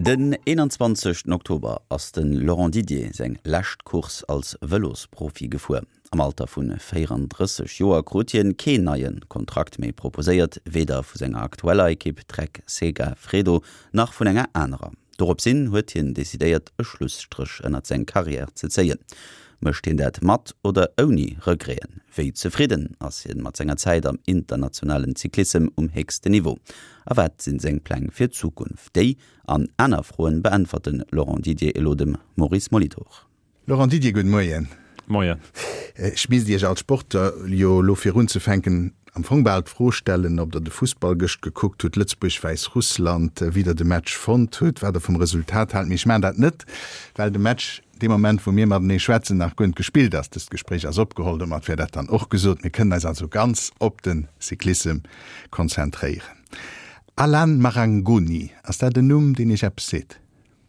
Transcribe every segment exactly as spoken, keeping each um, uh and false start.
Den einundzwanzigsten Oktober ass den Laurent Didier seg Lächtkurs als Wëlosprofi gefuer. Am Alter vun vierunddreißig Joer Grotien keen neien Kontrakt méi proposéiert, weder vu senger aktueller Ekipp Trek Sega Fredo nach vun enger enrer. Dorop sinn huet hien desidéiert e Schlussstrich ënner seg Karriere ze zeien. Mëcht hin dat mat oder oni regréen. Wéi zufrieden ass hien mat senger Zeit am internationalen Zyklism um hegste Niveau. A wat sinn seng Pläng fir Zukunft. Déi an aner Froen beantworten Laurent Didier elo dem Maurice Molitor. Laurent Didier, gut Moien. Moien. Schmies Dich als Sportler Jo lo fir run ze fenken am Fongbald vorstellen, ob der de Fußball gëcht geguckt huet, Lützburg weis Russland äh, wieder de Match fand huet, wer der vom Resultat halt mich mein dat net, weil de Match dem Moment, wo mir mat den Schwätzen nach Grund gespielt hast, das Gespräch als opgeholt hat, wer dat dann auch gesot. Wir können also ganz op den Cyklism konzentrieren. Alain Marangoni, as dat den Numm, den ich hab seht?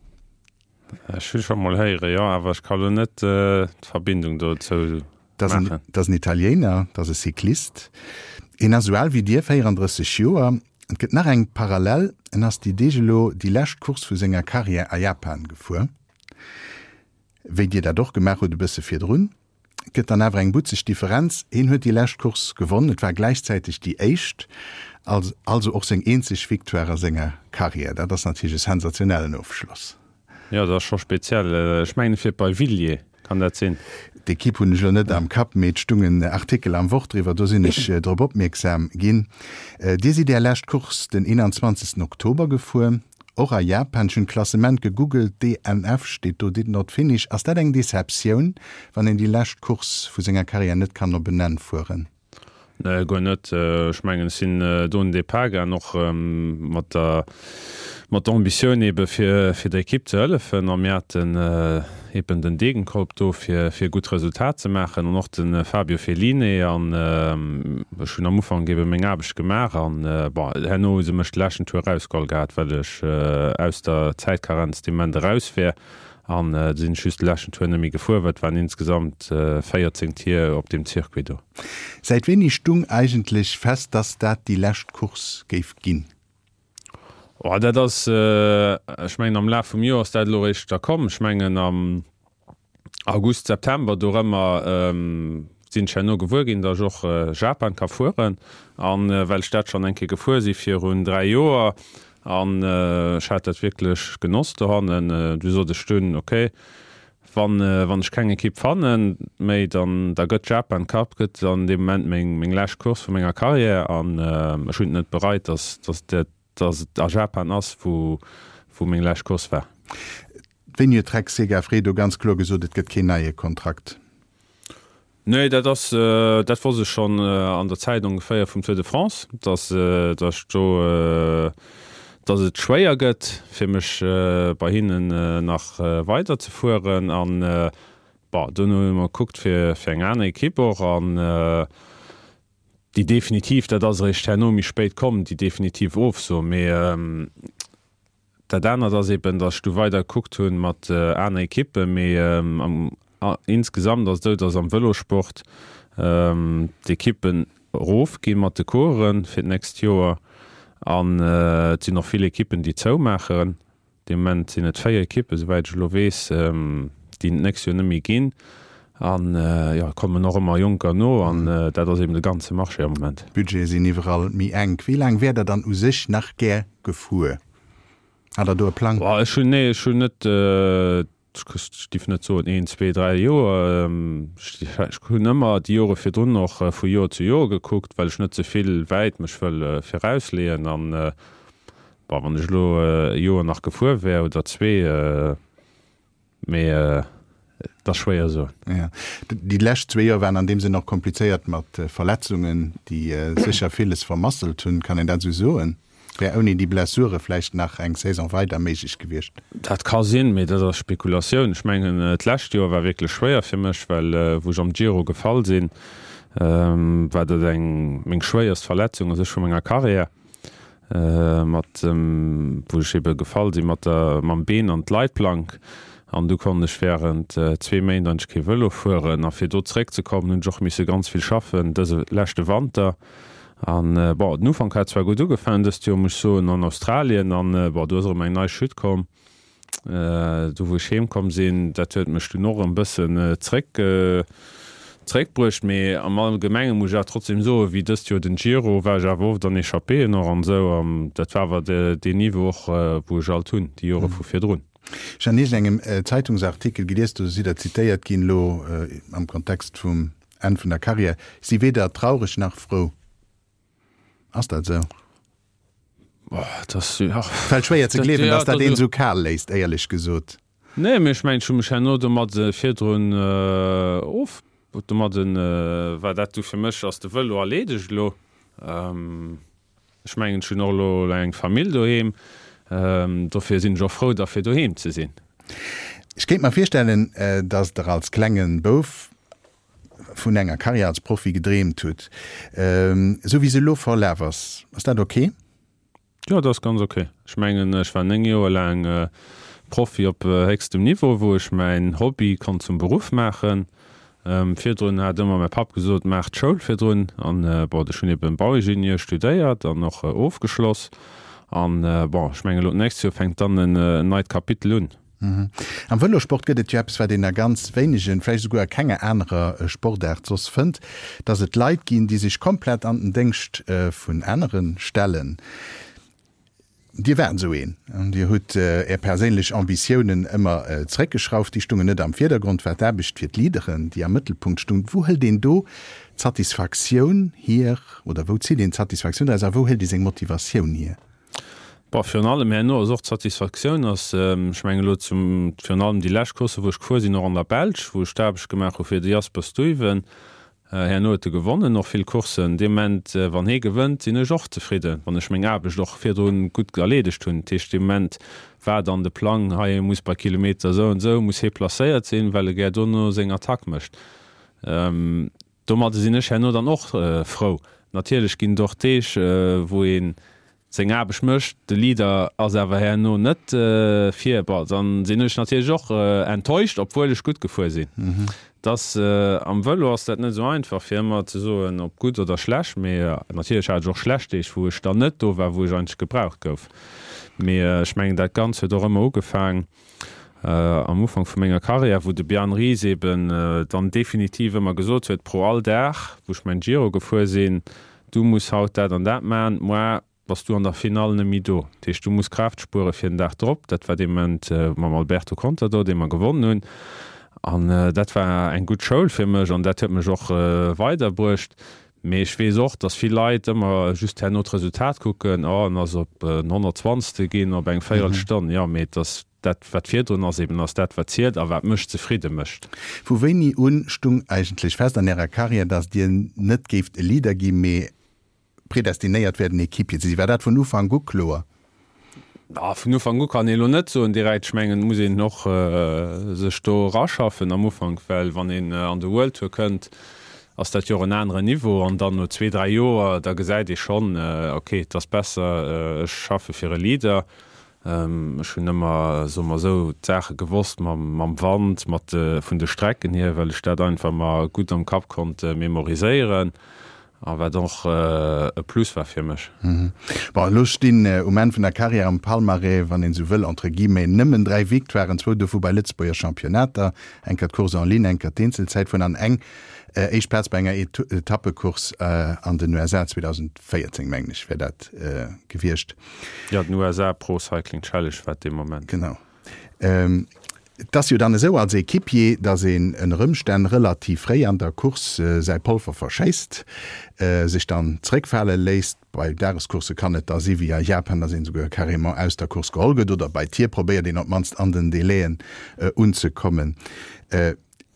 Ich will schon mal hören, ja, aber ich kann nicht äh, die Verbindung dazu das machen. Ein, das ist ein Italiener, das ist ein Cyklist. In Asual wie dir, vierunddreißig Jahre, und gibt nach eng parallel, und hast die Degelo die Lächtkurs für seine Karriere a Japan gefahren. Wie dir da doch gemacht hat, du bist vier drin, gibt dann aber eine gute Differenz. Ihn hat die Lächtkurs gewonnen, es war gleichzeitig die erste, also, also auch sein einzig Victoire seiner Karriere. Das ist natürlich ein sensationeller Aufschluss. Ja, das ist schon speziell. Ich meine, für bei Villiers kann das sein. Die Kipp hun schon net am Kap met stungen Artikel am Wortriwer, do sinn ich äh, drop opmerksam gin. Äh, Di si der Lächtkurs den einundzwanzigsten Oktober gefu, och a Japanschen Klassement gegoogelt D N F steht do dit not finish. Ass dat eng Deception, wann en die Lächtkurs vu senger Karriere net kann er benennen fuhren. Ne go net äh, schmengen sinn äh, don de Pager noch ähm, mat der mat Ambiioun ebe fir fir d'Ekipp ze ëllefen am Mäten äh, eben den Degenkolb do fir fir gut Resultat ze machen an noch den äh, Fabio Feline an äh, schon am Ufang gebe még abeg Gemer an henno se mecht lächen Tour rausgall gat, wellch äh, aus der Zeitkarenz de man rausfir an äh, sinn schüst lächen Tourmi gefuert, wann insgesamt äh, feiertzing Tier op dem Zirkuit. Seit wenig stung eigentlich fest, dass dat die Lächtkurs geif ginn. Oh, dat das äh, ich mein, am La vum Joer dat loich da kom schmengen am August September do ëmmer ähm, sinn no gewur gin der joch äh, Japan ka fuhren an äh, well dat schon enke gefuer si fir hun drei Joer an äh, dat wirklich genosst hannen äh, du so de stunden okay wann äh, wann ich keine Kipp fannen méi dann der gëtt Japan Cup gëtt an dem moment még még Lächkurs vu ménger Karriere an äh, schon net bereit dass dass der dass der Japan ass wo wo még Lächkurs war. Wenn ihr Trek Sega Fredo ganz klar gesot, et gëtt kein neue Kontrakt. Nee, dat das äh, dat war se schon äh, an der Zeitung feier vum Tour de France, dass äh, das so äh, dass et schwéier gëtt fir mech äh, bei hinnen äh, nach äh, weiter zu fuhren an äh, dunne guckt fir fir eng ane Kipper an äh, die definitiv dat das recht hernomi spéit kommt, die definitiv of so mé ähm, dat dannnner das eben dats du weiter guckt hunn mat äh, ane Kippe méi ähm, am äh, insgesamt as deut ass am Velosport ähm, de Kippen Rof gin mat de Choren fir näst Joer an äh, sinn noch viele Kippen die zoumechen de man sinn net feier Kippe soweit Lowees ähm, die nächstmi ginn an äh, ja kommen noch immer Junker no an äh, dat ass eben de ganze Marche am moment. Budget sinn iwwerall mi eng. Wie lang wär der dann u sich nach Ger gefuer? Hat er do e Plan? Boah, schon nee schon net äh, stief net so een zwei drei Joer ähm, hun ëmmer die Jore fir dun noch äh, vu Joer zu Joer geguckt, weil ich net soviel weit mech wëll äh, fir rausleen an äh, wann ich lo äh, Joer nach gefuer wär oder zwee äh, méi äh, das schwéier so. Ja. Die Lächt zweier wären an dem se noch kompliziert mat äh, Verletzungen, die äh, sicher vieles vermasselt hunn, kann en dat so soen. Wär oni die Blessure vielleicht nach eng Saison weiter méigich gewircht. Dat kann sinn mit der Spekulationun. Ich mengen äh, d'Lächt Joer war wirklich schwéier fir mech, weil äh, woch am Giro gefall sinn, ähm, war dat eng még schwéiers Verletzung sech schon enger Karriere äh, mat ähm, woch ebe gefall sinn mat man Been an d Leitplank. An du kannch während äh, zwei Mäen an ke wëlle fuhren, a fir doré ze kommen und joch misse ganz viel schaffen, dat se lächte Wander. An äh, nu van Kat war gut ugefen, dat Jo mech so an Australien an äh, war doser eng neii Schüt kom. äh, du wo ich hemkom sinn, dat huet mech du noch ein bisschen äh, Trick äh, Trickbrucht méi am allem Gemenge muss ja trotzdem so wie dës jo den Giro war ja wo dann Echapé noch an so um, dat warwer de, de Niveau äh, wo all tun die Jore vu fir droen. Jan nie engem äh, Zeitungsartikel geleest du si der zitéiert gin lo äh, am Kontext vum en vun der Karriere si weder traurig nach froh ass dat so Boah, das ja. schwer ze klewen ja, dats der den so kal leiist eierlich gesot nee mech mein schon mech no mat se firdroen of mat den äh, war dat du fir mech ass de wëll erledeg lo schmengen schon lo eng Famill doheem ähm, dofir sinn jo froh dat fir doheem ze sinn. Ich geht mal firstellen äh, dats der als klengen bouf vun enger Karriere als Profi gedreemt huet ähm, so wie se lo verlevers was dat okay? Ja das ganz okay. Schmengen ich war eng Joer lang äh, Profi op äh, höchstem Niveau, wo ich mein Hobby kann zum Beruf machen. Ähm, Firrun hat immer mein Pap gesot macht Schulfirrun an äh, war schon eben Bauingenieur studéiert, dann noch äh, aufgeschloss an äh, schmengel nächste fängt dann ein äh, neid Kapitel un. Mhm. Am Wëllersport gët Jobs war den er ganz wenigen vielleicht sogar keine andere äh, Sportärzos findt, dass het Leiit gin, die sich komplett an den Denkst äh, vun anderen Stellen. Die werden so een Di huet äh, er perélech Ambitionen immer äh, zreckgeschrauft, die Stunde net am Vierdergrund verderbecht fir Liederen, die am Mittelpunkt stund. Wo hel den do Satisfaktion hier oder wo zi den Satisfaktion also, wo hel die seg Motivation hier? Fir allem her no socht Satisfaktion ass ähm, schmengelo zum Fi allem die Lächkurse, woch quasi noch an der Belsch, wo sterbeg gemacht fir de Jasper Stuwen. Herr Note gewonnen noch viel Kursen dement äh, wann he gewënnt sinn joch zufrieden wann ech még abeg doch fir du gut erledigt hun Testament war an de Plan ha muss paar Kilometer so und so muss he placéiert sinn, weil ger donno seng Attack mcht. Ähm, Dommer sinnnech henno dann noch äh, Frau natierlech ginn doch teech äh, wo en seng abeg mcht de Lieder as erwer her no net äh, firbar dann sinnnech natierch joch äh, enttäuscht obwohlch gut gefu sinn. Mhm. Das äh, am Wëlle ass dat net so einfach Firma ze so op gut oder schlecht mé natürlich joch schlechtich, wo ich da net do war wo ich einsch gebraucht gouf. Me schmengen dat ganz do immer ugefa äh, am Ufang vu ménger Karriere, wo de Bern Ries eben äh, dann definitiv immer gesot huet pro all Dach, woch mein Giro gefuersinn, du musst haut dat an dat man moi was du an der finale mi do. Tech du musst Kraftspure fir den Dach drop, dat war dem äh, ma Alberto Contador, de man gewonnen hun. An äh, dat war eng gut Schoul fir mech an dat huet mech joch äh, weiterbrucht. méi ich wees och, dats viel Leiit immer just her not Resultat kucken an ass op äh, neunhundertzwanzig gin op eng feiert Stand. Ja méi dat wat fir hun ass eben ass dat verziert, a wat mcht zufriede mëcht. Wo wenni unstung eigentlich fest an ihrer Karriere, dats Dir net gift e Lieder gi méi prädestinéiert werden Ekippe. Sie war dat vun Ufang gut klo. Ja, vun Ufang go kann elo net so Direit schmengen muss en noch äh, sech sto raschaffen am Ufang, well wann en äh, an de World Tour kënnt ass dat Jo een andere Niveau an dann no zwei drei Joer da gesäit ich schon äh, okay, das besser äh, schaffe fir Lieder ähm, schon immer sommer so Zäche gewost mam Wand mat äh, vun de Strecken hier, well ich dat einfach mal gut am Kap konnte memoriseieren. Aber doch äh, e plus war fir mech. Mhm. Lust den äh, um en vun der Karriere am Palmaré, wann en so will entre Gimei nëmmen drei Viktoiren zwo de vu bei Litzboer Championater, enker Kurse an Lin enker Dinselzeit vun an eng äh, Eichperzbenger Etappekurs äh, an den U S A zweitausendvierzehn mengglech fir dat äh, gewircht. Ja den U S A Pro Cycling Challenge war dem Moment. Genau. Ähm, Das jo dann so als Ekipier, da se en Rëmstein relativ frei an der Kurs äh, sei Pulver verscheist, äh, sich dann Zreckfälle leist, bei Dareskurse kann net da sie wie Japan, da sind sogar karrément aus der Kurs geholget oder bei Tier probiert den op manst an den Deleen äh, unzukommen. Äh,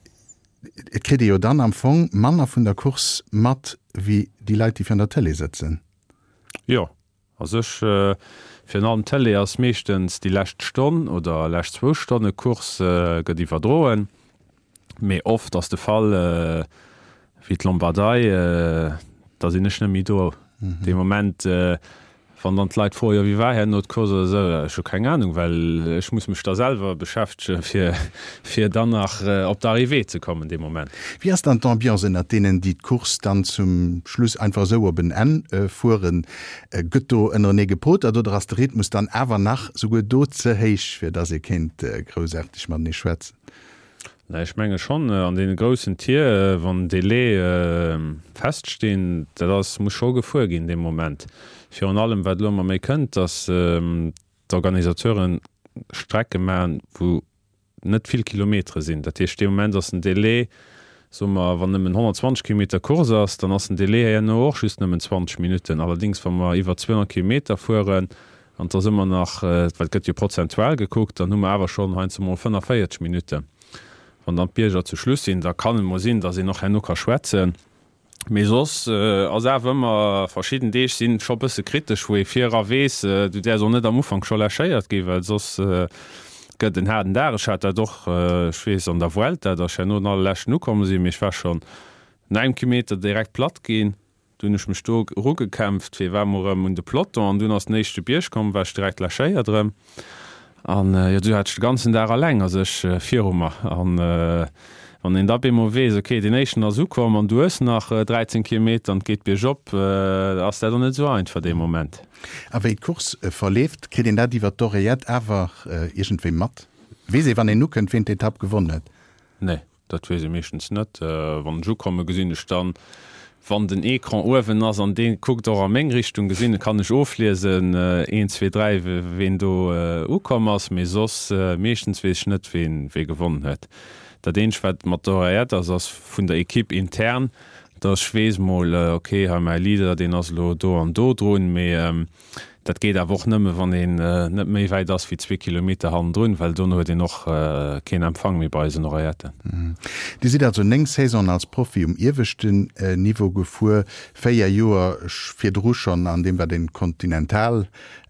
Et kre jo dann am Fong Manner vun der Kurs mat wie die Leiit die vun der Tele sitzen. Ja, also ich, äh fir an Tele ass meeschtens die lächt Stonn oder lächt zwo Stonne Kurs äh, gët die verdroen. méi oft ass de Fall äh, wie d Lombardei äh, da sinn ech mi do. Mhm. De moment äh, van dann Leiit vorher wie war not Kurse so, schon keine Ahnung, weil ich muss mich da selber beschäftigen für, für danach äh, op der Arrivé zu kommen in dem Moment. Wie hast dann d'Ambiance in denen die Kurs dann zum Schluss einfach so oben an äh, fuhren äh, Götto in der Negepot oder das der Rhythmus dann aber nach so gut do ze heich für das ihr Kind äh, großartig man nicht schwätzen. Na, ich menge schon äh, an den großen Tier äh, wann Delay äh, feststehen, das muss schon gefuhr in dem Moment. Für an allem wat man méi könnt, dass ähm, d'Organisateuren Strecke man wo net viel Kilometer sind. Dat ste moment dass ein Delay so wann hundertzwanzig Kilometer Kurs ass, dann ass ein Delay ja och schü zwanzig Minuten. Allerdings wann man iwwer zweihundert Kilometer fuhren an da immer nach äh, gëtt jo prozentuell geguckt, dann nummer awer schon ein fünfundvierzig Minuten. Wann dann Bierger zu Schluss sinn, da kann mo sinn, dat se noch henno kan schwätzen. Mesos äh, as wëmmer verschieden Deeg sinn scho bësse kritisch, wo e firer wees äh, du der so net am Ufang scho erscheiert giwe sos äh, gëtt den Herden derch hat er doch äh, schwees an der Welt, der no allläch nu kommen sie michch war schon neun Kilometer direkt platt gin. Dunnech me Sto rugekämpft, fir wärmerem und de Plotter an dun ass nächte Bierch kom, wärch direkt lacheiert drem. An äh, ja, du hat ganzen derer Länger sech äh, Firummer an äh, an en dat immer wees okay de Nation as kom an dues nach äh, dreizehn Kilometer an geht bir Job äh, ass dat net so ein ver dem moment. Aéi Kurs äh, verleft, krit den dat Diiwer Doriert awer äh, irgendwei mat. Wie se wann en nu kën find Etapp gewonnen? Nee, dat wie se méchens net äh, wann Jo komme gesinne stand. Van den Ekran Owen ass an den guckt er am Mengrichtung gesinn, kann ich oflesen äh, eins zwei drei wen du ukommers äh, me sos äh, méchens wees net wen we gewonnen huet. Dat den schwt motoriert as ass vun der Ekipp intern der Schweesmoll äh, okay ha mei Lieder den ass lo do an do droen méi ähm, dat geht er woch nëmme van den äh, net méi weit ass wie zwei Kilometer han drun, weil du huet de noch äh, ken empfang mir bei se Reierte. Mhm. Die si also neng Saison als Profi um irwechten äh, Niveau gefuhr féier Joer fir Druchern an dem wer den Kontinentalklass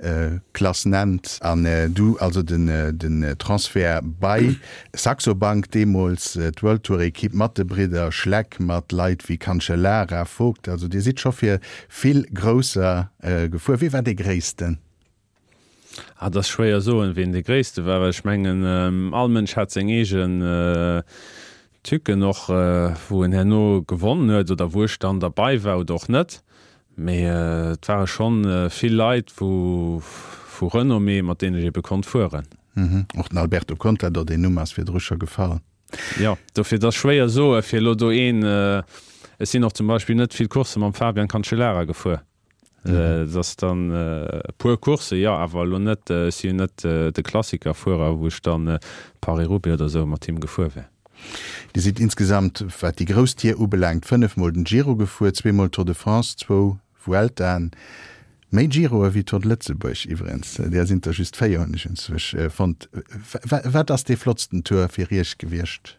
äh, nennt an äh, du also den, äh, den äh, Transfer bei Saxo Bank Demols äh, World Tour Ekipp Mattebrider Schleck mat Leiit wie Kancellara vogt, also Di si scho fir viel grosser äh, gefuhr. Wie war de Gréis? Ah, das schwéier so wie de gréste war schmengen ähm, all mensch hat seg egen äh, Tücke noch äh, wo en Herno gewonnen huet oder wo stand dabei war doch net méi äh, war schon äh, viel Leiit wo vu Renomé mat de je bekannt fuhren. Mhm. Och den Alberto Conte dat de Nummers fir Drcher gefallen. Ja dofir das schwéier so fir Lodo een äh, es sinn noch zum Beispiel net viel Kurse am Fabian Cancellara gefu. Mhm. Äh, das dann äh, pur Kurse ja awer lo net äh, si net äh, de Klassiker vorer woch dann äh, Paris-Roubaix oder so mat Team gefu wär. Die sieht insgesamt wat die Grostier ubelangt fünfmal den Giro gefu, zweimal Tour de France, zwei Vuelta an méi Giro wie Tour de Lützeburg iwrens. Der sind da just feiernichch äh, fand wat ass de flotzten Tour fir Riech gewircht.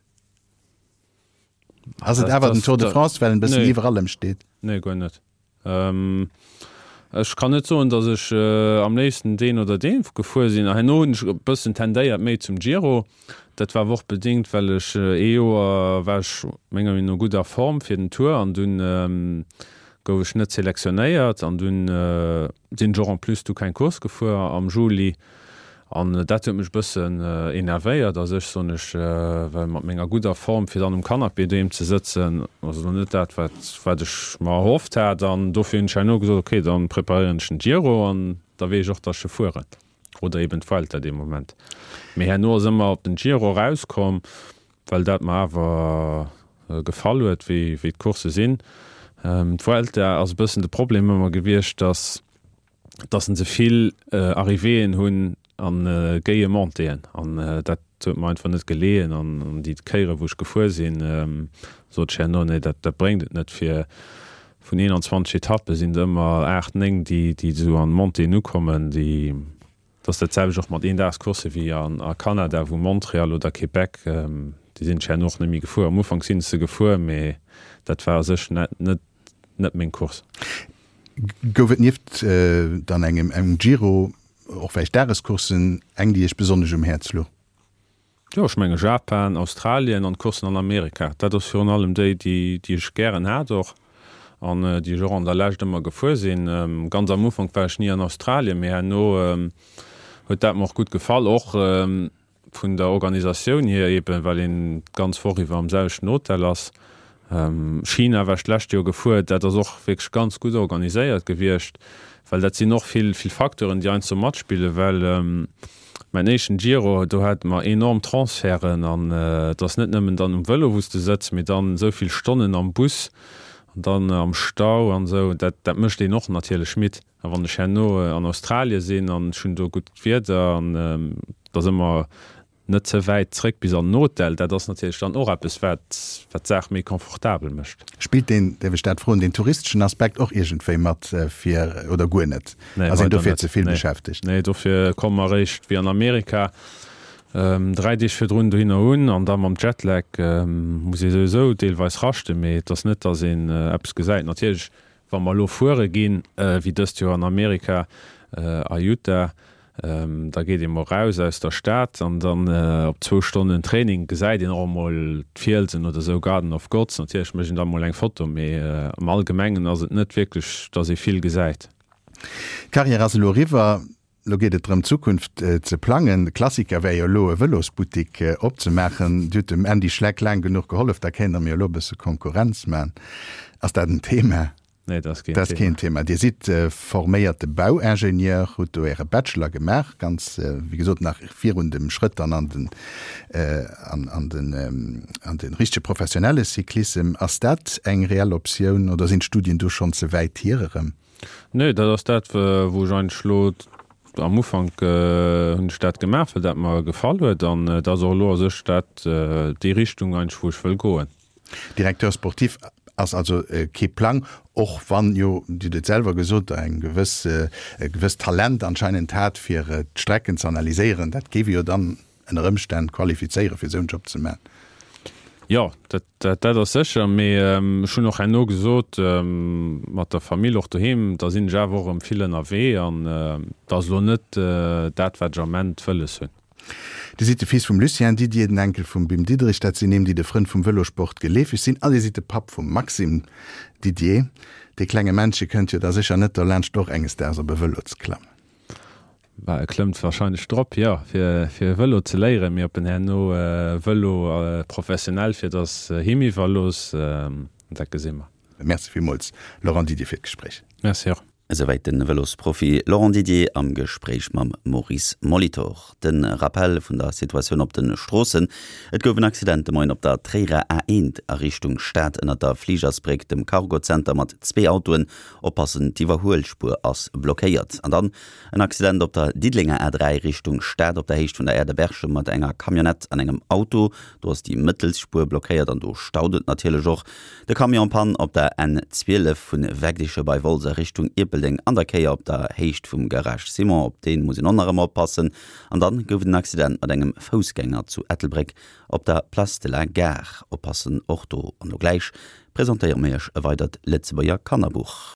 Also awer den Tour de France wellen bis iwwer allem steht. Nee go net. Ähm, Ich kann net so, dass ich äh, am nächsten den oder den gefu sinn no bëssen tendéiert méi zum Giro. Dat war woch bedingt, weil ich äh, Eo äh, warch méger in no guter Form fir den Tour an dun ähm, goufch net selektionéiert an dun äh, den Jo an plus du kein Kurs gefu am Juli an dat mech bëssen äh, enervéiert, dat sech sonnech äh, mat méger guter Form fir an dem Kanapé deem ze sitzen net dat watch ma hofft hat, dann dofir enschein no gesot okay, dann preparierenschen Giro an da wéi joch dat se furet oder eben fallt er dem moment. méi her no simmer op den Giro rauskom, weil dat ma awer äh, gefall huet wie wie d Kurse sinn. Ähm, Vuelt er ass bëssen de Problem immer gewircht, dass dat se viel äh, Arrivéen hunn an äh, geie Monteen an äh, dat meint van net geleen an, an die Käire woch gefu sinn ähm, so net dat dat bringt net fir vun einundzwanzig Etappe sind immer echt eng die die so an Monte nu kommen die dats derzelch mat en Kurse wie an a Kanada wo Montreal oder Quebec ähm, die sind noch nemmi gefu am Ufang sinn ze gefu méi dat war sech net net net még Kurs. Gowet nift äh, dann engem eng Giro och wéich Dareskursen eng die ich besonders um Herzlo. Ja, ich meine Japan, Australien an Kursen an Amerika. Dat ist für allem die, die, die ich gern ha doch. an äh, die Jo an der Lächt immer gefu sinn ähm, ganz am Ufang warch nie an Australien mé no ähm, huet dat noch gut gefallen och ähm, vun der Organisation hier eben weil en ganz voriwwer am sech Notteil ass. Ähm, China warlächt jo gefuert, dat er och wg ganz gut organiséiert gewircht, weil dat sie noch viel viel Faktoren die ein zum Mat spiele, weil ähm, mein nation Giro du hat ma enorm Transferen an äh, das net nëmmen dann um Wëlle wusste setzt mit dann soviel Stonnen am Bus und dann äh, am Stau an so dat dat mcht de noch natile Schmidt wann de no äh, an Australien sinn an schon do gut wird an ähm, das immer net ze weiträ bis an Notteil, dat das natürlich dann auch bis verzech mé komfortabel mischt. Spielt den der Stadt froh den touristischen Aspekt auch irgend mat äh, vier oder go net nee, dufir zu viel nee. beschäftigt. Nee, dafür kom man recht wie an Amerika ähm, drei Dich fir run hin hun an dann am Jetlag ähm, muss ich sowieso deelweis rachte me das net da sinn äh, Apps gesäit natürlich wann mal lo vorre gin äh, wie das jo an Amerika äh, a Utah. Ähm, da geht immer raus aus der Stadt an dann äh, op zwei Stunden Training gesäit den mal Viersen oder so Garden of Gods natürlich mchen da mal eng Foto äh, am allgemengen as net wirklich da se viel gesäit. Karriere River lo geht drum Zukunft äh, ze planen Klassiker wéi jo loe Wëllosbutik äh, opzemechen du dem en die Schlecklein genug geholft da kennt mir lobese Konkurrenz man ass dat den Thema. Nee, das das Thema. Kein Thema. Di si äh, forméierte Bauingenieur hut du Äre Bachelor gemerk, ganz äh, wie gesot nach vier und dem Schritt an an den, äh, an, an den, ähm, an den richchte professionelle Cyklism ass dat eng real Opioun oder sind Studien du schon ze weit hierem? Nee, dat ass dat wo ein Schlot am Ufang hunn äh, Stadt gemerk, dat mal gefall huet, dann äh, da so lo sech dat äh, die Richtung ein Schwuch vëll goen. Direkteur sportiv ass also äh, ke Plan och wann jo Di det selber gesot eng gewiss äh, gewiss Talent anscheinend hat fir äh, Strecken zu analyseieren, dat gewe jo dann en Rëmstand qualifizeiere fir so'n Job ze me. Ja, dat dat dat secher méi ähm, schon noch en no gesot ähm, mat der Familie och daheim, da sinn ja worm vielen A W an äh, dats lo net äh, dat Wagement fëlles hunn. Die sieht fies vom Lucien, die die den Enkel vom Bim Didrich, dat sie nehmen, die der Freund vom Velosport gelebt sind. Alle sieht der Pap vom Maxim Didier. Die kleine Menschen könnt ihr da sicher nicht, da lernst doch enges der so bei Velo zu klammen. Er klemmt wahrscheinlich drop, ja, für, für Velo zu lehren. Wir haben ja noch äh, Velo äh, professionell für das äh, Hemi-Velos, äh, das gesehen wir. Merci vielmals, Laurent Didier, für das Gespräch. Merci auch. Soweit den Velosprofi Laurent Didier am Gespräch mam Maurice Molitor. Den Rappel vun der Situation op den Strossen, et goufen Accidente moin op der Trera A eins a Richtung Stadt ënner der Fliegersbreg dem Cargocenter mat zwei Autoen oppassen d'Iwerhoelspur ass blockéiert. An dann en Accident op der Diedlinger R drei Richtung Stadt op der Hecht vun der Erde Berche mat enger Kamionett an engem Auto, du hast die Mittelspur blockéiert an du staudet natile Joch. De Kamionpan op der N zwölf vun Wegdische bei Wolse Richtung Irpe an der Keier op der Hecht vum Garage Simon op den muss in anderem oppassen an dann gouf den Accident an engem Fußgänger zu Ethelbreck op der Place de la Gare oppassen Orto an do gleich präsentiert méch erweitert Letzebauer Kannerbuch.